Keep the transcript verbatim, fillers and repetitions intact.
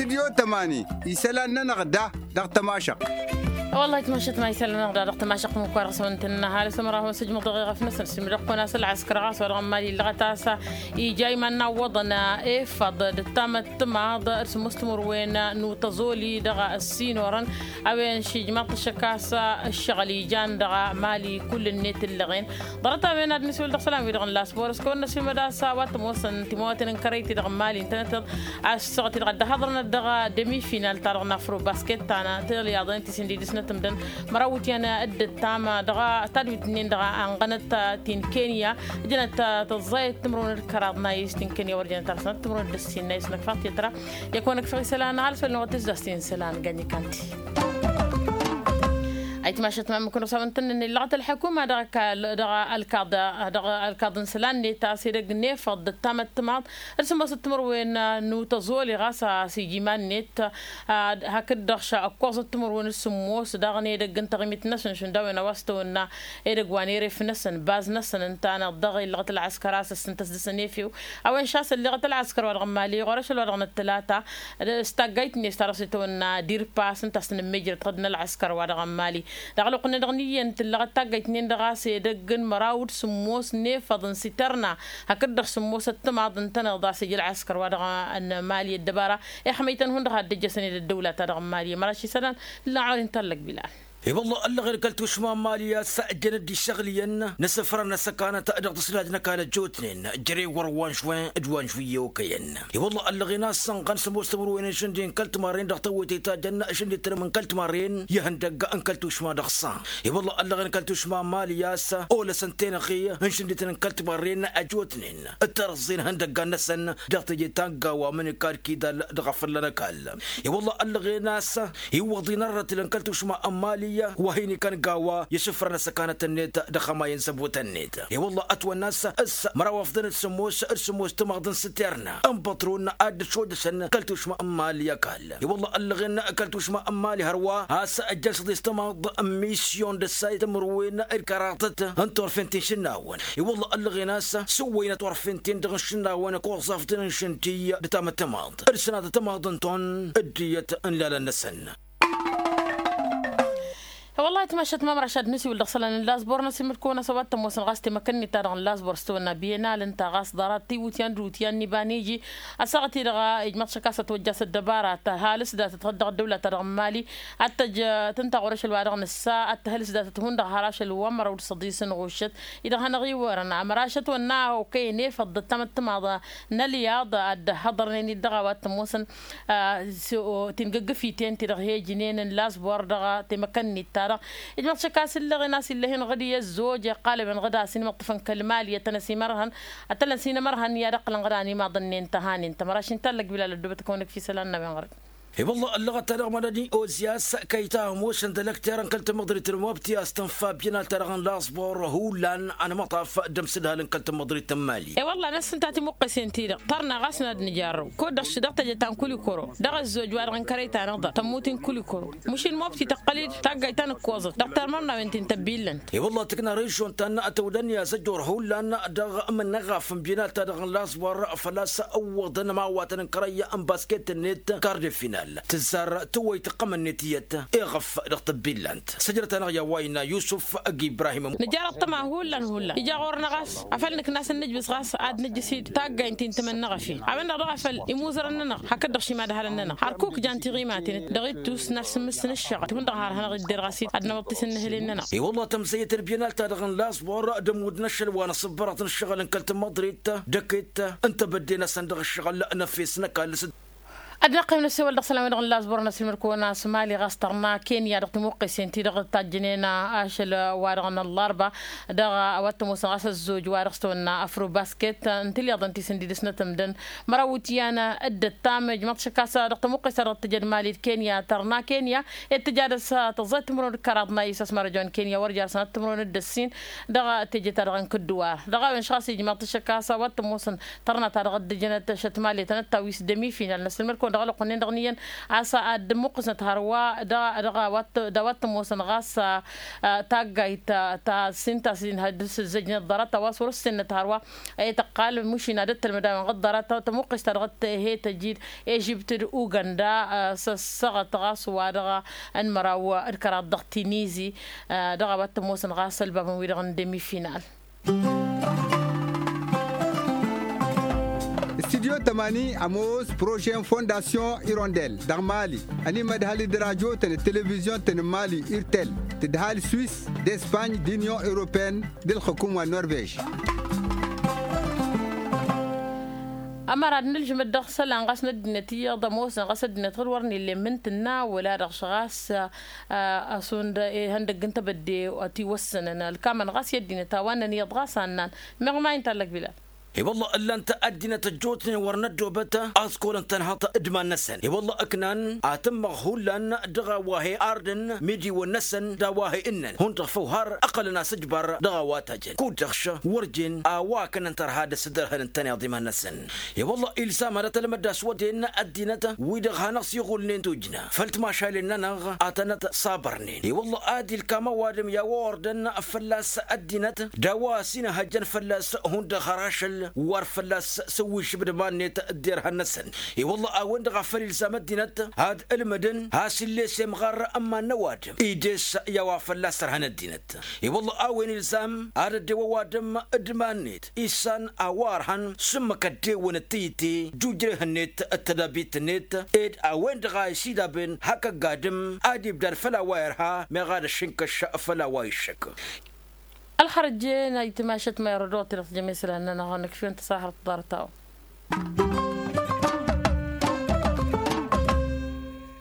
استديو تماني يسلنا نغدا دغ تماشق والله تمشيت ما يسلم نغدا دغ تماشق من كوار سونتنا هالي سمرا هو سجم دقيقة في نفس السمرق ناس العسكر غاس ورغمالي لغتاسا يجاي منا وضنا إيه فض التامة تماض ارس مسلمور وين نو تزولي دغ السينورن اوين شي جماعة الشكاسة الشغلي جان دغ مالي كل النت اللغين ضرطا بين هاد نسوي دغ سلام يدغن لاس بورس كون نسوي مداسا وات موسن تيمواتن كريتي دغ مالي انترنت الصوت دغ هضرنا دغ ديمي فينال تاع فرو باسكت تاعنا تيلي اظن تسندي دسنا تمدن مراوتي انا اد تاما دغ تادو اثنين دغ انغنت تين كينيا جنت تزايد تمرون الكراد نايس تين كينيا ورجنا تاع تمرون دسين نايس نكفات يترا يكون في سلان على سلان وتس دسين سلان غني كانتي أي تماشت معكم كنا سامنتن إن اللغة الحكومة دغك دغ الكاد دغ الكاد سلان اللي تأثير جنيه فض التامة تمام رسم بس تمر وين نو تزولي غاسا سيجيمان نت هكذا دغش أقوس تمر وين السموس دغني دغ أنت قيمة نسن شن داوين واسطو إن إيرج وانيري في نسن باز نسن أنت أنا الضغ اللغة العسكر أساس أنت تسني فيه أو إن شاس اللغة العسكر ورغمالي ورش الورغن الثلاثة استجيتني استرسيتو إن دير باس أنت سن ميجر تقدنا العسكر ورغمالي دغلو قلنا دغنيا انت اللي تاغا اثنين دغاسي دغن مراود سموس نيفضن سترنا هكذا سموس التماض انت نضع سجل عسكر ودغ ان مالي الدباره يا حميتن هون دغ دجسني الدوله تدغ مالي مراشي سنه لا عارين تلق بلال اي والله الله غير قلت وش ما ماليا ساجن دي شغليا نسفرنا سكانه تقدر تصلاجنا كانت جوتنين جري وروان شوين ادوان شويه وكين اي والله الله غير ناس سنقن سمو استمروا وين شندين كلت مارين دغتوتي تاجن شندي تر من كلت مارين يهندق ان كلت وش ما دغصان اي والله الله غير قلت وش ما ماليا سا اول سنتين اخيه شندي تر كلت مارين اجوتنين الترزين هندق نسن دغتي تانقا ومن كار كيدا دغفر لنا كال اي والله الله غير ناس يوضي نرت كلت وش ما مالي وهيني كان قاوا يشفرنا سكانة النت دخما ينسبوت النت يا والله أتوى الناس أس مراوفدن السموس السموس تمغدن ستيرنا أم بطرون أد شودسن كلت وش ما أمالي يكال يا والله اللغنا أكلت وش ما أمالي هروا هاسا الجلسة دي استمغد ميسيون دسايت مروين الكراتة انتور فنتين شناون يا والله اللغنا سوينا تور فنتين دغن شناون كوصفتن شنتي دتام التماض السنة تماضن تون الدية ان لا لنسن والله تمشت ما مرشد نسي ولا صلنا اللازبور نسي مركونا سوات تموسن غاستي مكني ترى اللازبور استونا بينال انت غاس ضراتي وتيان روتيان نبانيجي اسغتي دغا اجمع شكاسه توجه الدباره هالس دا تتغدى الدوله ترى مالي حتى تنت غرش الوارغ الساعه التهلس دا تهون دغ هراش الومر والصديسن غوشت اذا هنغي ورنا مراشت ونا وكيني فض تمت ما نلياض اد حضرني دغا وات موسن تنقق تين ترى هي جنين اللازبور دغا تمكني إذا ما شكاس اللي غناس اللي هن غدي الزوج قالب غدا سينما طفن كلمال يتنسي مرهن أتلا سينما مرهن يا رقل غداني ما ظني انتهاني انت مراش انتلق بلا الدوبة تكونك في سلالنا بين غرب اي والله اللغة ترى مدني اوزياس كيتا موش اندلك تيران كلت مضري ترموبتي استنفا بينال ترغن لاسبور هولان انا مطاف دمس لها كلت مضري تمالي اي والله ناس انت مقسين تيدا طرنا غاسنا نجارو كود الشدقه جتان كل كورو دغ الزوج وارغن كريتا نض تموتين كل كورو مش الموبتي تقليد تاغايتان كوز دكتور مرنا وانت تبيلن اي والله تكنا ريشون تان اتودن يا سجور هولان دغ من نغاف بينال ترغن لاسبور فلاس اوضن ما واتن كريا ام باسكيت النت كارد فينال تزار توي تقم النتية اغف رقب بيلانت سجرت انا يا وينا يوسف اجي ابراهيم نجار الطمع هولا هولا يجا غورنا غاس عفلنك ناس النجبس غاس عاد نجسيد تاقا انت انت من نغفي عملنا رغفل يموزر اننا هكذا شي ما دهل اننا حركوك جانتي غيماتي دغيت توس نفس مسن الشغل تكون دغار هنا غير دير غاسي عندنا وقت سنه لنا اي والله تمسيه تربينال تاغن لاس بور دمود نشل وانا صبرت الشغل ان كلت مضريت دكيت انت بدينا صندوق الشغل لا نفسنا كان أدنقي من السوال دخل من اللاز برنا سمركونا سمالي غاسترنا كينيا دقت موقسين تي دغ تاجنينا اشل وارغنا الاربع دغ واتموس غاس الزوج وارغستونا افرو باسكت انتلي اظنتي سندي دسنا تمدن مراوتيانا اد تامج ماتش كاسا دقت موقس رت مالي كينيا ترنا كينيا اتجادس تزت مرون كرادنا يساس مرجون كينيا ورجع سنه مرون الدسين دغ تجي ترغن كدوا دغ من شخص ماتش كاسا واتموس ترنا ترغد جنت شت مالي تنتاويس دمي فينال نسمر دغل قنين دغنيا عسى الدموقس نتهروا دا دغا وات دوات موسن غاس تاجاي تا تا سنتا سين هدس الزجن الضرات واسور السن نتهروا اي تقال مش نادت المدام غضرات تموقس ترغت هي تجيد ايجيبت اوغندا سغت غاس ودغا ان مراو الكرات ضغتينيزي دغا وات موسن غاس الباب ويدغن ديمي فينال. Studio Tamani Amos prochaine fondation Hirondelle dans Mali. Ani madhali de radio et télévision ten Mali Irtel. Tedhal Suisse, d'Espagne, d'Union européenne, del Khokum wa Norvège. أمر أن نلجم الدخل عن غاس ندنتي ضموس غاس ندنتي ورني اللي منتنا ولا رغش غاس أسون هندق أنت بدي وأتي وسن أنا الكامن غاس يدينا توانا نيضغاس عنان ما ما ينتلك بلا. اي والله الا انت ادينا تجوتني ورندو بتا اذكر انت نهط ادمان نسن اي والله اكنان اتم هولان دغا واهي اردن ميجي ونسن دا واهي انن هون تفوهر اقل ناس جبر دغا واتجن كود تخش ورجن اواكن انت هذا سدرهن انت ادمان نسن اي والله السام هذا تلمد اسودين ادينته ويدغها نص يقول نين توجنا فلت ما شايلنا نغ اتنت صابرني اي والله ادي الكما وادم يا وردن فلاس ادينته دواسين هجن فلاس هون دغراشل ورفلاس سوي شبر مانيت دير هالنسن اي والله اوين غفل الزام دينت هاد المدن هاس اللي سمغر اما نوادم ايديس يا وفلاس رهن الدينت اي والله اوين الزام هاد الدوادم ادمانيت ايسان اوارهن سمك الديون تيتي جوجرهنيت التدابيت نيت ايد اوين غاي سيدا بن هكا قادم ادي بدر فلا وايرها ما غاد الشنكش فلا وايشك الخرج يتماشت ما يردوت رف جميسل أننا هونك في انتصاحر الدار تاو.